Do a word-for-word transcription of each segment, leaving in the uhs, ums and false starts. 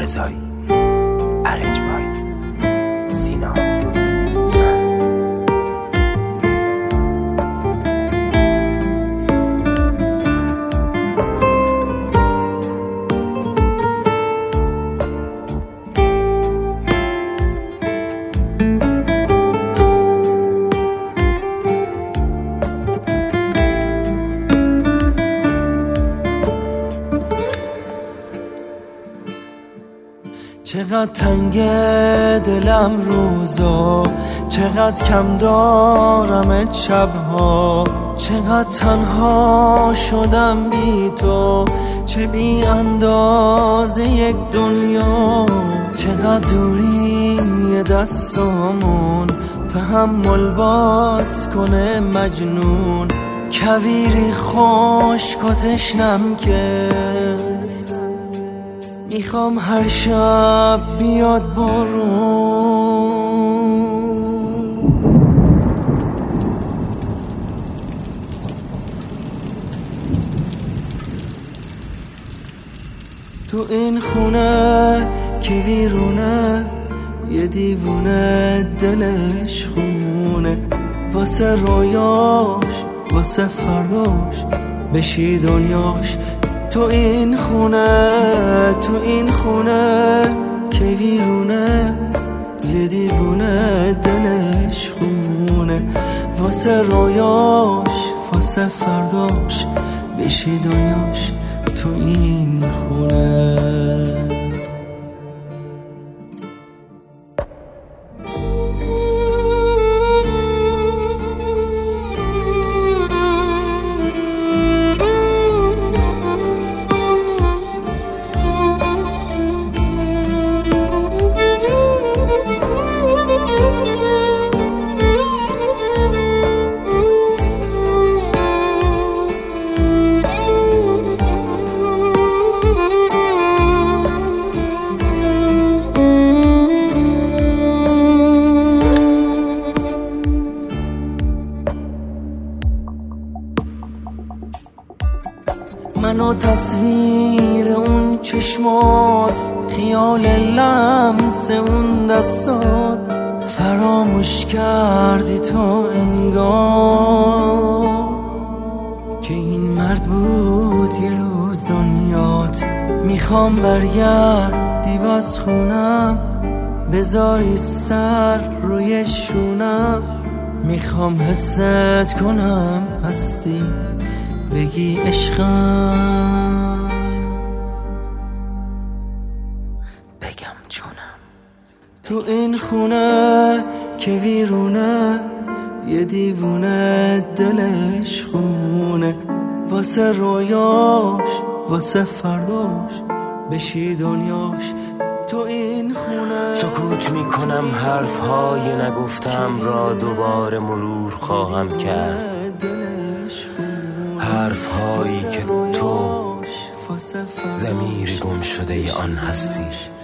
رضایی. ارنج بای سینا. چقدر تنگ دلم روزا، چقدر کم دارم شبها، چقدر تنها شدم بی تو، چه بی اندازه یک دنیا. چقدر دوری یه دستامون تحمل باز کنه مجنون، کویری خشک و تشنم که میخوام هر شب بیاد بارون. تو این خونه که ویرونه، یه دیوونه دلش خونه، واسه رویاش واسه فرداش بشی دنیاش. تو این خونه تو این خونه که ویرونه، یه دیوونه دلش خونه، واسه رویاش واسه فرداش بشی دنیاش. تو این خونه منو تصویر اون چشمات، خیال لمس اون دستات، فراموش کردی تو انگار که این مرد بود یه روز دنیات. میخوام برگردی باز خونم، بذاری سر روی شونم، میخوام حست کنم هستی، بگی عشقم، بگم جونم. تو این خونه که ویرونه، یه دیوونه دلش خونه، واسه رویاش واسه فرداش بشی دنیاش. تو این خونه سکوت میکنم، حرفهای نگفتم را دوباره مرور خواهم کرد، حرفهایی که تو ضمیر گم شده ی آن هستی.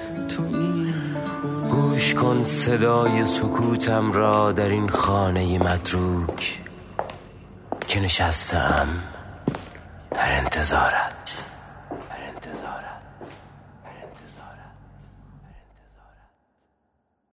گوش کن صدای سکوتم را در این خانه متروک که نشستم در انتظارم.